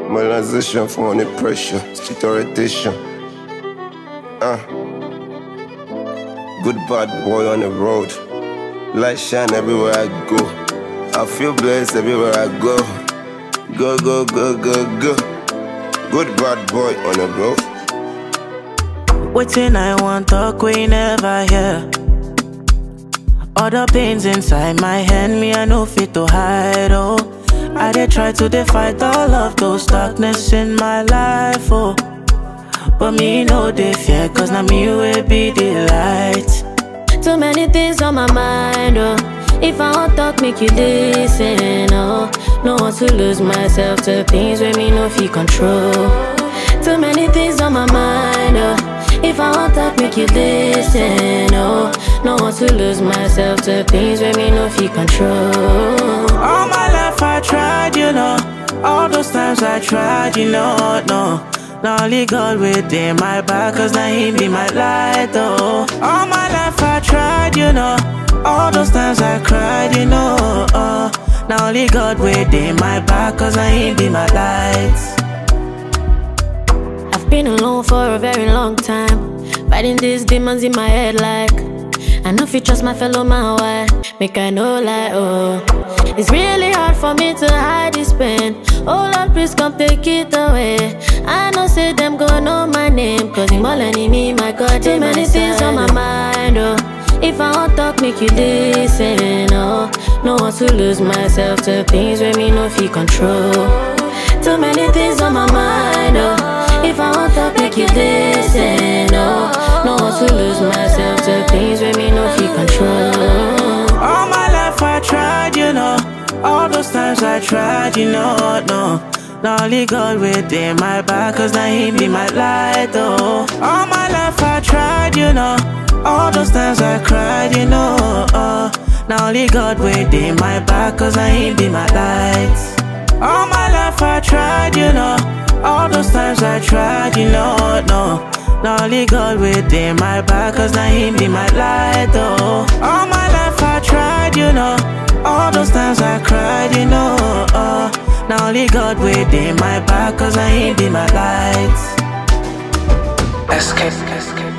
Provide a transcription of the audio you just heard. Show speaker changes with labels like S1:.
S1: Mobilization from the pressure, street orientation. Good bad boy on the road. Light shine everywhere I go. I feel blessed everywhere I go. Go, go, go, go, go. Good bad boy on the road.
S2: Waiting, I want talk, we never hear. All the pains inside my hand, me I no fit to hide, oh. I did try to fight all of those darkness in my life, oh. But me no they fear, cause now me will be the light.
S3: Too many things on my mind, oh. If I want talk, make you listen, oh. No want to lose myself to things where me no feel control. Too many things on my mind, oh. If I want talk, make you listen, oh. No want to lose myself to things where me no feel control.
S2: All my life I tried, you know. All those times I tried, you know, no. Now only God within my back, cause now He be my light, oh. All my life I tried, you know. All those times I cried, you know, oh. Now only God within my back, cause now He be my light.
S3: I've been alone for a very long time, fighting these demons in my head like I know if you trust my fellow man, why? Make I know like, oh. It's really hard for me to hide this pain. Oh Lord, please come take it away. I know say them go know my name, cause him all enemy, my God. Too many things on my mind, oh. If I want talk, make you listen, oh. No want to lose myself to things where me no feel control. Too many things on my mind, oh. If I want talk, make you listen, oh. No want to lose myself to things where me no feel control.
S2: All my life I tried, you know. All those times I tried, you know, no. Now only God within my back, cause now He be my light, oh. All my life I tried, you know. All those times I cried, you know, oh. Now only God within my back, cause now He be my light. All my life I tried, you know. All those times I tried, you know, no. Now only God within my back, cause now He be my light, oh. All my life I tried, you know. All those times I cried, you know, oh. Now only God within my back, cause now He be my light.
S4: Escape.